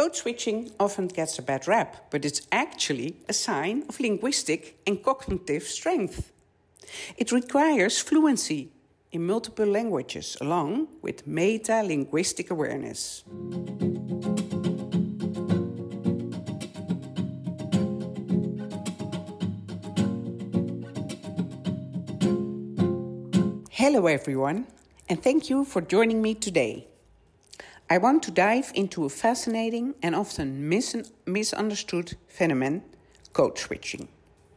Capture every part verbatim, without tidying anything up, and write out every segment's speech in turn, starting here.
Code switching often gets a bad rap, but it's actually a sign of linguistic and cognitive strength. It requires fluency in multiple languages along with meta-linguistic awareness. Hello everyone, and thank you for joining me today. I want to dive into a fascinating and often mis- misunderstood phenomenon, code switching.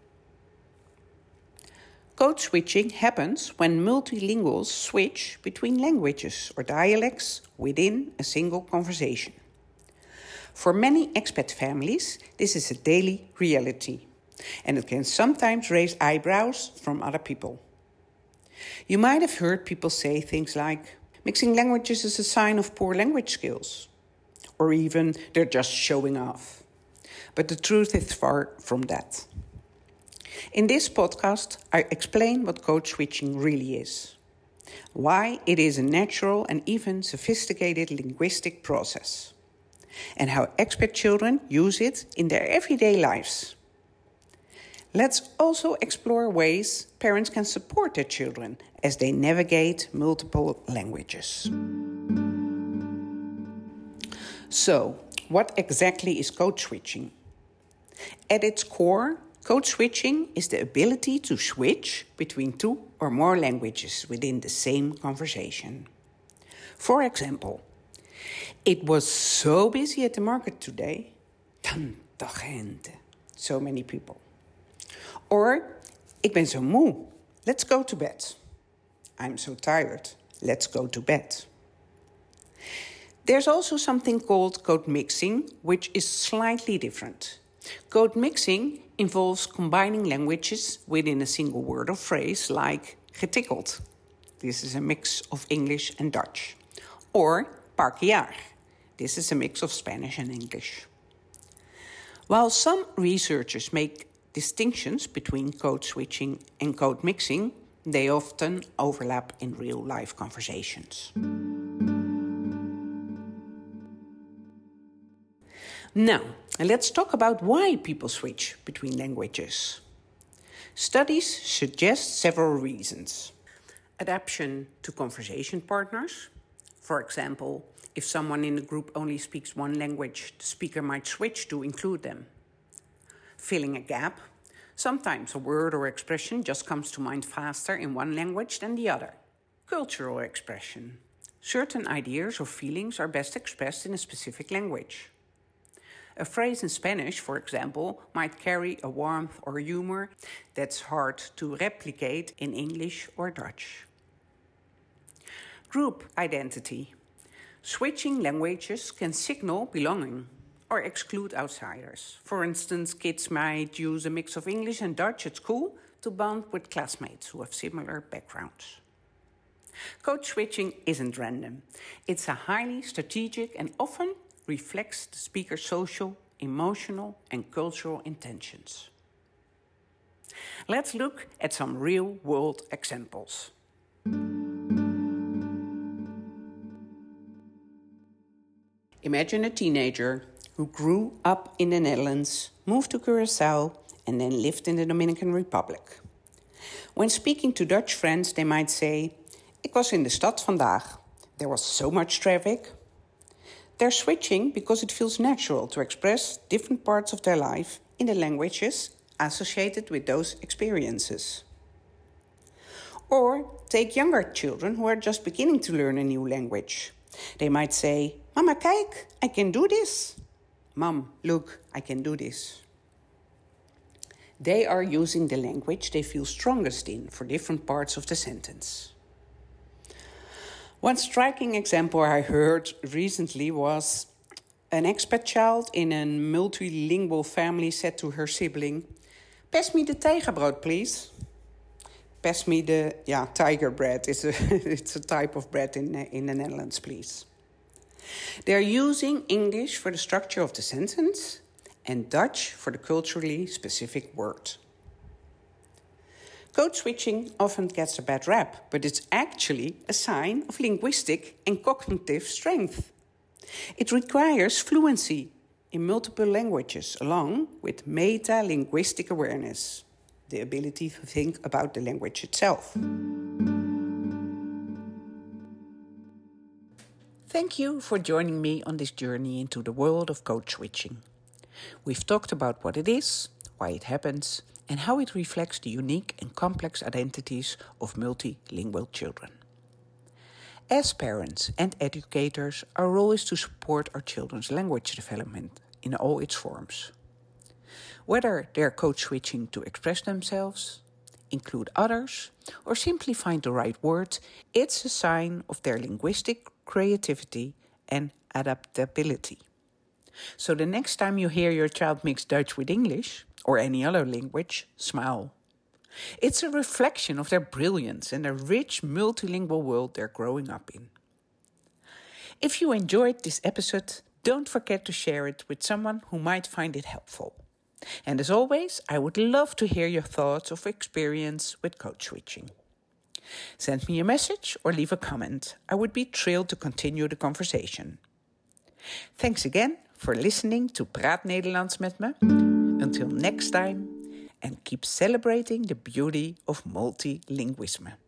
Code switching happens when multilinguals switch between languages or dialects within a single conversation. For many expat families, this is a daily reality, and it can sometimes raise eyebrows from other people. You might have heard people say things like, mixing languages is a sign of poor language skills, or even they're just showing off. But the truth is far from that. In this podcast, I explain what code switching really is, why it is a natural and even sophisticated linguistic process, and how expat children use it in their everyday lives. Let's also explore ways parents can support their children as they navigate multiple languages. So, what exactly is code switching? At its core, code switching is the ability to switch between two or more languages within the same conversation. For example, it was so busy at the market today. Tanta gente. So many people. Or, ik ben zo moe. Let's go to bed. I'm so tired. Let's go to bed. There's also something called code mixing, which is slightly different. Code mixing involves combining languages within a single word or phrase, like getikkeld. This is a mix of English and Dutch. Or parquear. This is a mix of Spanish and English. While some researchers make distinctions between code switching and code mixing, they often overlap in real-life conversations. Now, let's talk about why people switch between languages. Studies suggest several reasons. Adaptation to conversation partners. For example, if someone in the group only speaks one language, the speaker might switch to include them. Filling a gap. Sometimes a word or expression just comes to mind faster in one language than the other. Cultural expression. Certain ideas or feelings are best expressed in a specific language. A phrase in Spanish, for example, might carry a warmth or humor that's hard to replicate in English or Dutch. Group identity. Switching languages can signal belonging or exclude outsiders. For instance, kids might use a mix of English and Dutch at school to bond with classmates who have similar backgrounds. Code switching isn't random. It's a highly strategic and often reflects the speaker's social, emotional, and cultural intentions. Let's look at some real-world examples. Imagine a teenager who grew up in the Netherlands, moved to Curaçao, and then lived in the Dominican Republic. When speaking to Dutch friends, they might say, ik was in de stad vandaag. There was so much traffic. They're switching because it feels natural to express different parts of their life in the languages associated with those experiences. Or take younger children who are just beginning to learn a new language. They might say, Mama, kijk, I can do this. Mom, look, I can do this. They are using the language they feel strongest in for different parts of the sentence. One striking example I heard recently was an expat child in a multilingual family said to her sibling, Pass me the tijgerbrood, please. Pass me the, yeah, tiger bread. It's a, it's a type of bread in, in the Netherlands, please. They're using English for the structure of the sentence and Dutch for the culturally specific word. Code switching often gets a bad rap, but it's actually a sign of linguistic and cognitive strength. It requires fluency in multiple languages along with meta-linguistic awareness, the ability to think about the language itself. Thank you for joining me on this journey into the world of code switching. We've talked about what it is, why it happens, and how it reflects the unique and complex identities of multilingual children. As parents and educators, our role is to support our children's language development in all its forms. Whether they're code switching to express themselves, include others, or simply find the right word, it's a sign of their linguistic creativity and adaptability. So the next time you hear your child mix Dutch with English, or any other language, smile. It's a reflection of their brilliance and the rich multilingual world they're growing up in. If you enjoyed this episode, don't forget to share it with someone who might find it helpful. And as always, I would love to hear your thoughts of experience with code switching. Send me a message or leave a comment. I would be thrilled to continue the conversation. Thanks again for listening to Praat Nederlands met me. Until next time, and keep celebrating the beauty of multilingualism.